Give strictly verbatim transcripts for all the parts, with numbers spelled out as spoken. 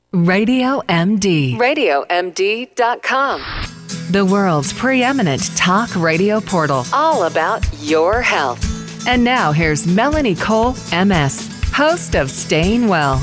Radio M D. radio m d dot com. The world's preeminent talk radio portal. All about your health. And now here's Melanie Cole, M S, host of Staying Well.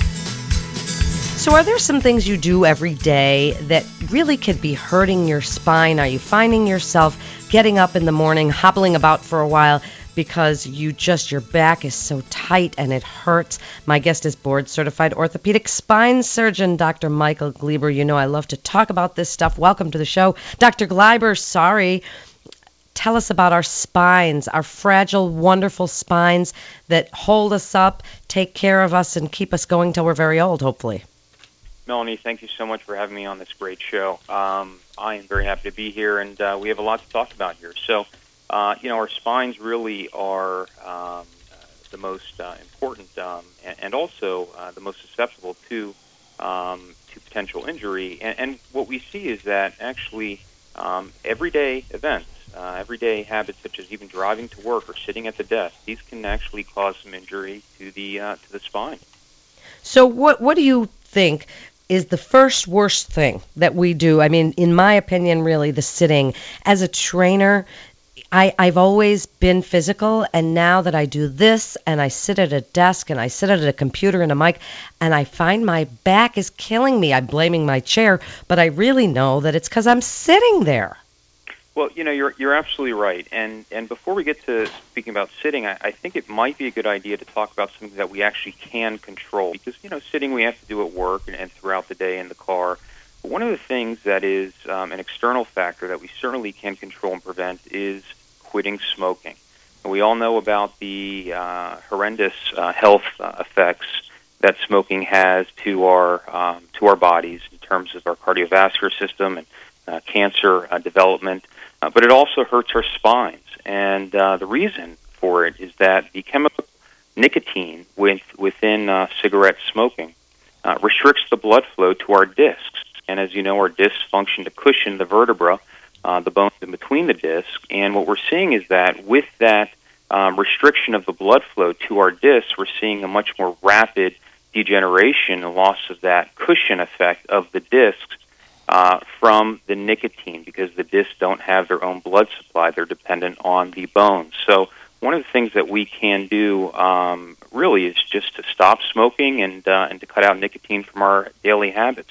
So are there some things you do every day that really could be hurting your spine? Are you finding yourself getting up in the morning, hobbling about for a while because you just, your back is so tight and it hurts? My guest is board-certified orthopedic spine surgeon, Doctor Michael Gleiber. You know I love to talk about this stuff. Welcome to the show. Doctor Gleiber, sorry. Tell us about our spines, our fragile, wonderful spines that hold us up, take care of us, and keep us going till we're very old, hopefully. Melanie, thank you so much for having me on this great show. Um, I am very happy to be here, and uh, we have a lot to talk about here. So, uh, you know, our spines really are um, uh, the most uh, important um, and, and also uh, the most susceptible to um, to potential injury. And, and what we see is that actually um, everyday events, uh, everyday habits such as even driving to work or sitting at the desk, these can actually cause some injury to the uh, to the spine. So, what what do you think is the first worst thing that we do? I mean, in my opinion, really, the sitting. As a trainer, I, I've always been physical, and now that I do this, and I sit at a desk, and I sit at a computer and a mic, and I find my back is killing me. I'm blaming my chair, but I really know that it's because I'm sitting there. Well, you know, you're you're absolutely right. And and before we get to speaking about sitting, I, I think it might be a good idea to talk about something that we actually can control. Because, you know, sitting we have to do at work and, and throughout the day in the car. But one of the things that is um, an external factor that we certainly can control and prevent is quitting smoking. And we all know about the uh, horrendous uh, health uh, effects that smoking has to our um, to our bodies in terms of our cardiovascular system and uh, cancer uh, development. Uh, but it also hurts our spines, and uh, the reason for it is that the chemical nicotine with, within uh, cigarette smoking uh, restricts the blood flow to our discs. And as you know, our discs function to cushion the vertebra, uh, the bones in between the discs. And what we're seeing is that with that um, restriction of the blood flow to our discs, we're seeing a much more rapid degeneration and loss of that cushion effect of the discs Uh, from the nicotine, because the discs don't have their own blood supply. They're dependent on the bones. So one of the things that we can do um, really is just to stop smoking and uh, and to cut out nicotine from our daily habits.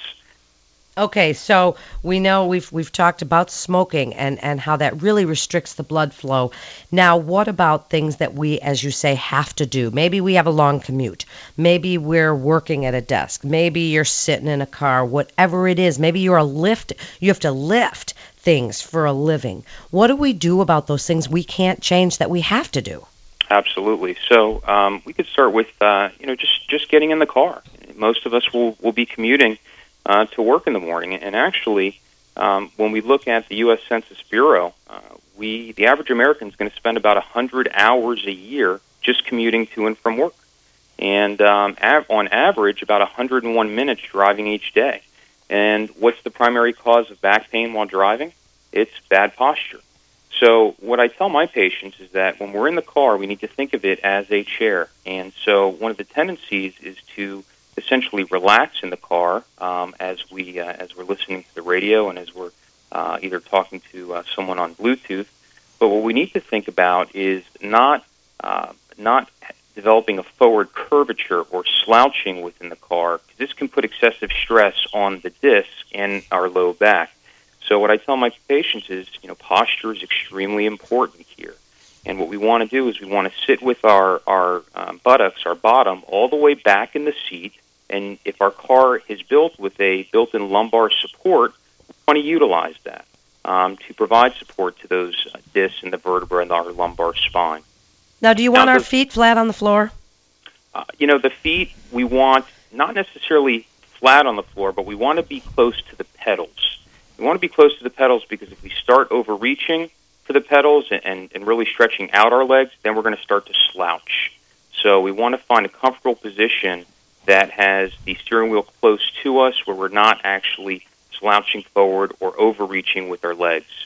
Okay, so we know we've we've talked about smoking and, and how that really restricts the blood flow. Now, what about things that we, as you say, have to do? Maybe we have a long commute. Maybe we're working at a desk. Maybe you're sitting in a car. Whatever it is, maybe you're a lift. You have to lift things for a living. What do we do about those things we can't change that we have to do? Absolutely. So um, we could start with uh, you know just just getting in the car. Most of us will will be commuting Uh, to work in the morning. And actually, um, when we look at the U S Census Bureau, uh, we the average American is going to spend about one hundred hours a year just commuting to and from work. And um, av- on average, about one hundred one minutes driving each day. And what's the primary cause of back pain while driving? It's bad posture. So what I tell my patients is that when we're in the car, we need to think of it as a chair. And so one of the tendencies is to essentially relax in the car um, as we uh, as we're listening to the radio and as we're uh, either talking to uh, someone on Bluetooth. But what we need to think about is not uh, not developing a forward curvature or slouching within the car, because this can put excessive stress on the disc and our low back. So what I tell my patients is, you know, posture is extremely important here. And what we want to do is we want to sit with our our um, buttocks, our bottom, all the way back in the seat. And if our car is built with a built-in lumbar support, we want to utilize that um, to provide support to those uh, discs and the vertebra and our lumbar spine. Now, do you want now, our the, feet flat on the floor? Uh, you know, the feet we want not necessarily flat on the floor, but we want to be close to the pedals. We want to be close to the pedals because if we start overreaching for the pedals and, and, and really stretching out our legs, then we're going to start to slouch. So we want to find a comfortable position that has the steering wheel close to us where we're not actually slouching forward or overreaching with our legs.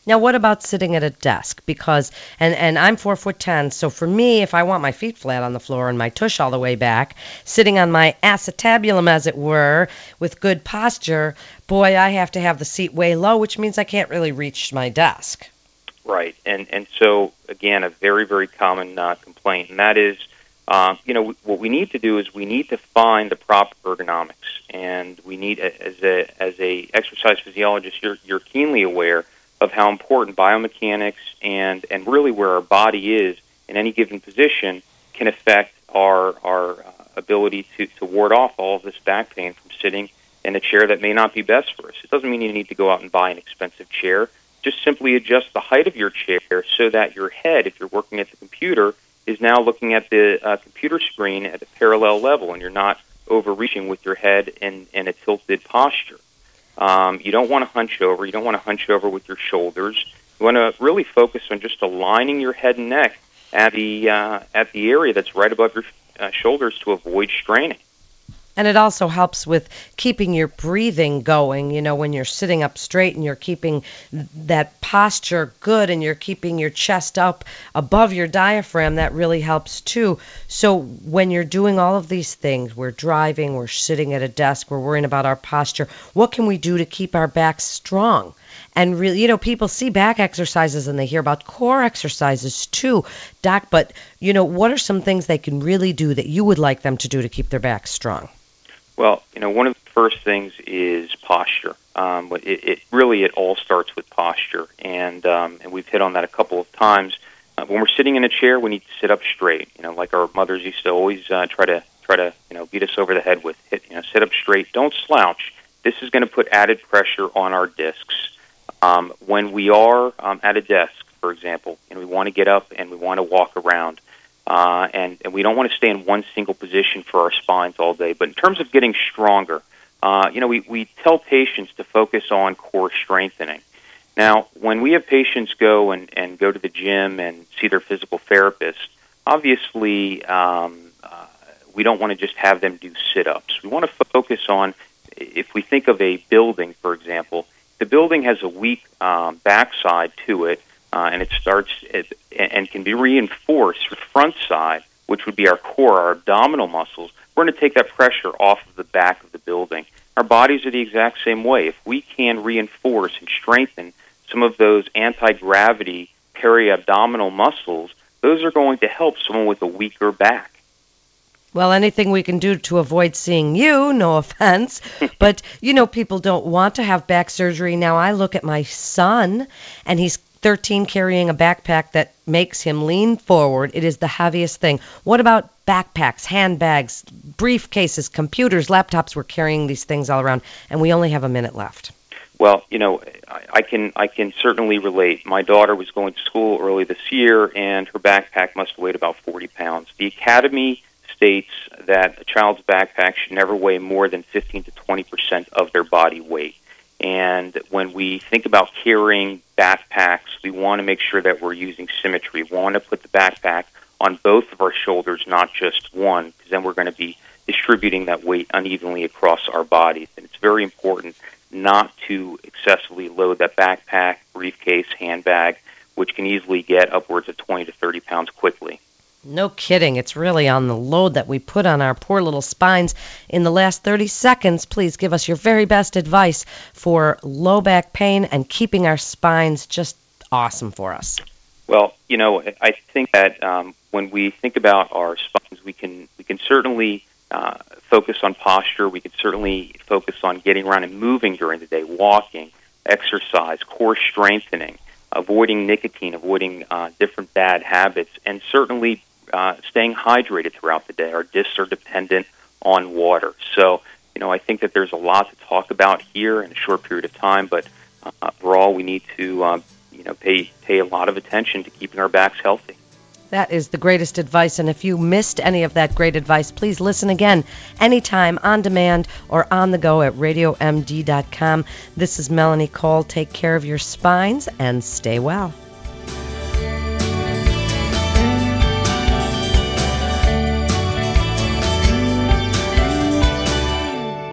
Now, what about sitting at a desk? Because, and, and I'm four foot ten, so for me, if I want my feet flat on the floor and my tush all the way back, sitting on my acetabulum, as it were, with good posture, boy, I have to have the seat way low, which means I can't really reach my desk. Right, and and so again, a very very common uh, complaint, and that is, uh, you know, what we need to do is we need to find the proper ergonomics, and we need, as a as a exercise physiologist, you're you're keenly aware of how important biomechanics and and really where our body is in any given position can affect our our uh, ability to to ward off all of this back pain from sitting in a chair that may not be best for us. It doesn't mean you need to go out and buy an expensive chair. Just simply adjust the height of your chair so that your head, if you're working at the computer, is now looking at the uh, computer screen at a parallel level, and you're not overreaching with your head in, in a tilted posture. Um, you don't want to hunch over. You don't want to hunch over with your shoulders. You want to really focus on just aligning your head and neck at the uh, at the area that's right above your uh, shoulders to avoid straining. And it also helps with keeping your breathing going, you know, when you're sitting up straight and you're keeping that posture good and you're keeping your chest up above your diaphragm, that really helps too. So when you're doing all of these things, we're driving, we're sitting at a desk, we're worrying about our posture, what can we do to keep our backs strong? And really, you know, people see back exercises and they hear about core exercises too, Doc, but, you know, what are some things they can really do that you would like them to do to keep their backs strong? Well, you know, one of the first things is posture. Um, it, it really, it all starts with posture, and um, and we've hit on that a couple of times. Uh, when we're sitting in a chair, we need to sit up straight. You know, like our mothers used to always uh, try to try to you know beat us over the head with. Hit, you know, sit up straight. Don't slouch. This is going to put added pressure on our discs. Um, when we are um, at a desk, for example, and we want to get up and we want to walk around. Uh, and, and we don't want to stay in one single position for our spines all day. But in terms of getting stronger, uh, you know, we, we tell patients to focus on core strengthening. Now, when we have patients go and, and go to the gym and see their physical therapist, obviously um, uh, we don't want to just have them do sit-ups. We want to focus on, if we think of a building, for example, the building has a weak um, backside to it, Uh, and it starts it, and can be reinforced with front side, which would be our core, our abdominal muscles. We're going to take that pressure off of the back of the building. Our bodies are the exact same way. If we can reinforce and strengthen some of those anti-gravity peri-abdominal muscles, those are going to help someone with a weaker back. Well, anything we can do to avoid seeing you, no offense, but, you know, people don't want to have back surgery. Now, I look at my son, and he's thirteen carrying a backpack that makes him lean forward. It is the heaviest thing. What about backpacks, handbags, briefcases, computers, laptops? We're carrying these things all around, and we only have a minute left. Well, you know, I, I can I can certainly relate. My daughter was going to school early this year, and her backpack must have weighed about forty pounds. The Academy states that a child's backpack should never weigh more than fifteen to twenty percent of their body weight. And when we think about carrying backpacks, we want to make sure that we're using symmetry. We want to put the backpack on both of our shoulders, not just one, because then we're going to be distributing that weight unevenly across our bodies. And it's very important not to excessively load that backpack, briefcase, handbag, which can easily get upwards of twenty to thirty pounds quickly. No kidding. It's really on the load that we put on our poor little spines. In the last thirty seconds, please give us your very best advice for low back pain and keeping our spines just awesome for us. Well, you know, I think that um, when we think about our spines, we can we can certainly uh, focus on posture. We can certainly focus on getting around and moving during the day, walking, exercise, core strengthening, avoiding nicotine, avoiding uh, different bad habits, and certainly Uh, staying hydrated throughout the day. Our discs are dependent on water. So, you know, I think that there's a lot to talk about here in a short period of time, but uh, overall we need to, um, you know, pay, pay a lot of attention to keeping our backs healthy. That is the greatest advice, and if you missed any of that great advice, please listen again anytime, on demand, or on the go at radio m d dot com. This is Melanie Cole. Take care of your spines and stay well.